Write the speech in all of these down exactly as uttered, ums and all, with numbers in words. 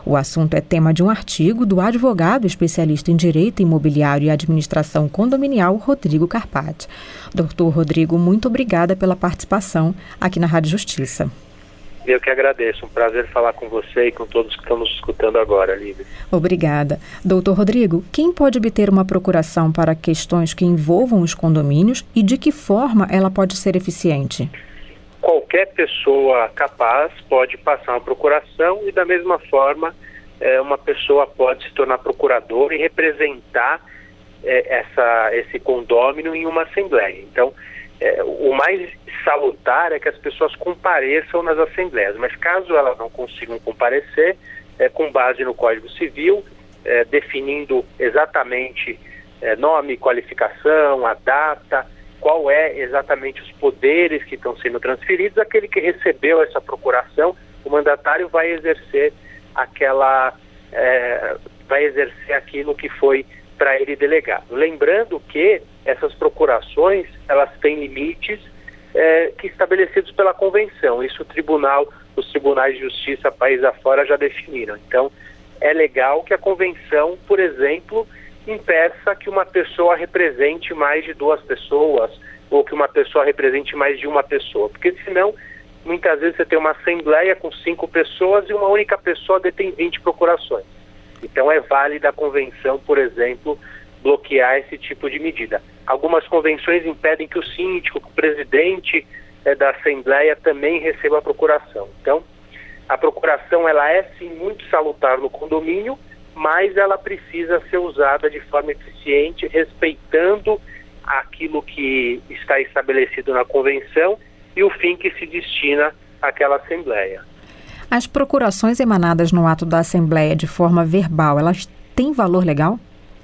O assunto é tema de um artigo do advogado especialista em Direito Imobiliário e Administração Condominial, Rodrigo Carpati. Doutor Rodrigo, muito obrigada pela participação aqui na Rádio Justiça. Eu que agradeço, um prazer falar com você e com todos que estão nos escutando agora, Lívia. Obrigada. Doutor Rodrigo, quem pode obter uma procuração para questões que envolvam os condomínios e de que forma ela pode ser eficiente? Qualquer pessoa capaz pode passar uma procuração e, da mesma forma, é, uma pessoa pode se tornar procurador e representar é, essa, esse condômino em uma assembleia. Então, é, o mais salutar é que as pessoas compareçam nas assembleias, mas caso elas não consigam comparecer, é, com base no Código Civil, é, definindo exatamente é, nome, qualificação, a data, qual é exatamente os poderes que estão sendo transferidos, aquele que recebeu essa procuração, o mandatário vai exercer aquela, é, vai exercer aquilo que foi para ele delegado. Lembrando que essas procurações, elas têm limites é, que estabelecidos pela convenção. Isso o tribunal, os tribunais de justiça país afora já definiram. Então, é legal que a convenção, por exemplo, impeça que uma pessoa represente mais de duas pessoas ou que uma pessoa represente mais de uma pessoa, porque senão muitas vezes você tem uma assembleia com cinco pessoas e uma única pessoa detém vinte procurações. Então é válida a convenção, por exemplo, bloquear esse tipo de medida. Algumas convenções impedem que o síndico, que o presidente eh, da assembleia também receba a procuração. Então, a procuração ela é sim muito salutar no condomínio, mas ela precisa ser usada de forma eficiente, respeitando aquilo que está estabelecido na convenção e o fim que se destina àquela assembleia. As procurações emanadas no ato da assembleia de forma verbal, elas têm valor legal?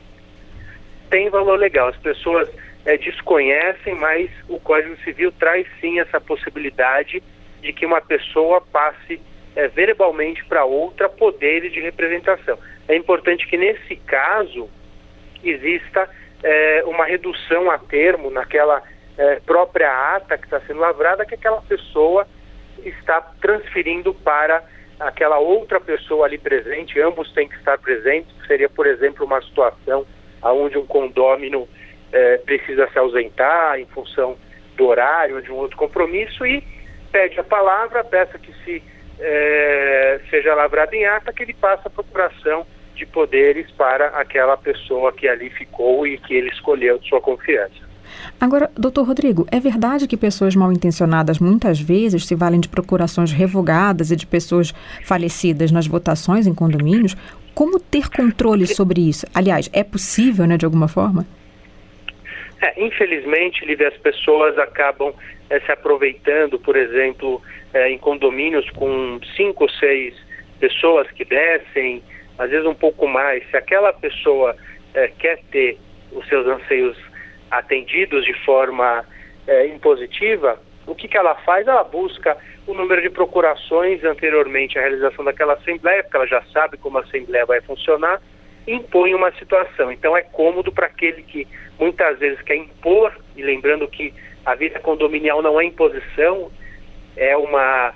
Tem valor legal. As pessoas é, desconhecem, mas o Código Civil traz sim essa possibilidade de que uma pessoa passe é, verbalmente para outra poderes de representação. É importante que nesse caso exista é, uma redução a termo naquela é, própria ata que está sendo lavrada, que aquela pessoa está transferindo para aquela outra pessoa ali presente. Ambos têm que estar presentes. Seria, por exemplo, uma situação onde um condômino eh, precisa se ausentar em função do horário ou de um outro compromisso e pede a palavra, peça que se eh, seja lavrado em ata, que ele passe a procuração de poderes para aquela pessoa que ali ficou e que ele escolheu de sua confiança. Agora, doutor Rodrigo, é verdade que pessoas mal intencionadas muitas vezes se valem de procurações revogadas e de pessoas falecidas nas votações em condomínios? Como ter controle sobre isso? Aliás, é possível, né, de alguma forma? É, infelizmente, Lívia, as pessoas acabam é, se aproveitando, por exemplo, é, em condomínios com cinco ou seis pessoas que descem, às vezes um pouco mais. Se aquela pessoa é, quer ter os seus anseios atendidos de forma é, impositiva, o que, que ela faz? Ela busca o número de procurações anteriormente à realização daquela assembleia, porque ela já sabe como a assembleia vai funcionar, e impõe uma situação. Então é cômodo para aquele que muitas vezes quer impor, e lembrando que a vida condominial não é imposição, é uma...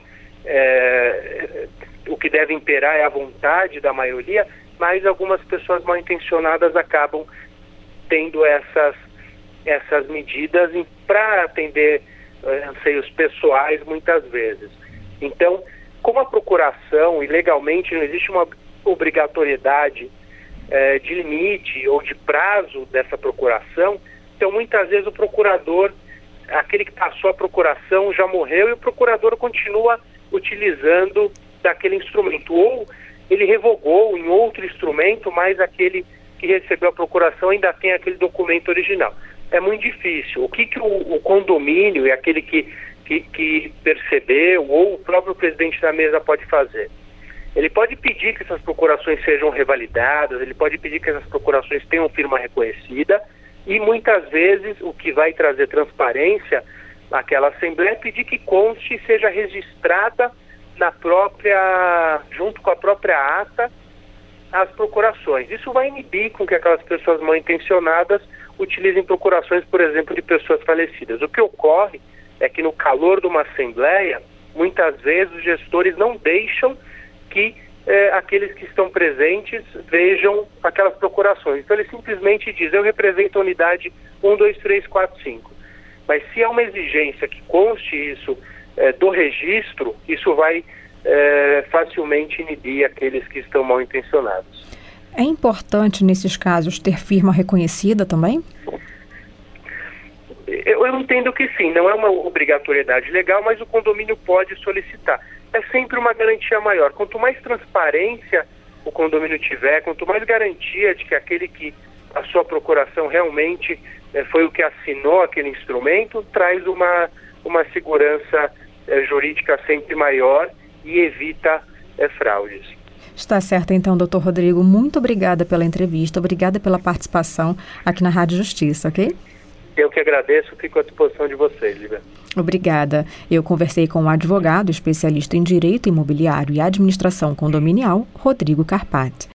É, o que deve imperar é a vontade da maioria, mas algumas pessoas mal intencionadas acabam tendo essas essas medidas para atender eh, anseios pessoais muitas vezes. Então, como a procuração, e legalmente não existe uma obrigatoriedade eh, de limite ou de prazo dessa procuração, então muitas vezes o procurador, aquele que passou a procuração já morreu e o procurador continua utilizando daquele instrumento, ou ele revogou em outro instrumento, mas aquele que recebeu a procuração ainda tem aquele documento original. É muito difícil. O que, que o, o condomínio e aquele que, que, que percebeu, ou o próprio presidente da mesa pode fazer? Ele pode pedir que essas procurações sejam revalidadas, ele pode pedir que essas procurações tenham firma reconhecida, e muitas vezes o que vai trazer transparência àquela assembleia é pedir que conste e seja registrada na própria, junto com a própria ata, as procurações. Isso vai inibir com que aquelas pessoas mal intencionadas utilizem procurações, por exemplo, de pessoas falecidas. O que ocorre é que no calor de uma assembleia, muitas vezes os gestores não deixam que é, aqueles que estão presentes vejam aquelas procurações. Então ele simplesmente diz, eu represento a unidade um, dois, três, quatro, cinco. Mas se há uma exigência que conste isso é, do registro, isso vai é, facilmente inibir aqueles que estão mal intencionados. É importante, nesses casos, ter firma reconhecida também? Eu, eu entendo que sim, não é uma obrigatoriedade legal, mas o condomínio pode solicitar. É sempre uma garantia maior. Quanto mais transparência o condomínio tiver, quanto mais garantia de que aquele que a sua procuração realmente eh, foi o que assinou aquele instrumento, traz uma, uma segurança eh, jurídica sempre maior e evita eh, fraudes. Está certo, então, doutor Rodrigo. Muito obrigada pela entrevista, obrigada pela participação aqui na Rádio Justiça, ok? Eu que agradeço, fico à disposição de vocês, Lívia. Obrigada. Eu conversei com o advogado especialista em direito imobiliário e administração condominial, Rodrigo Carpati.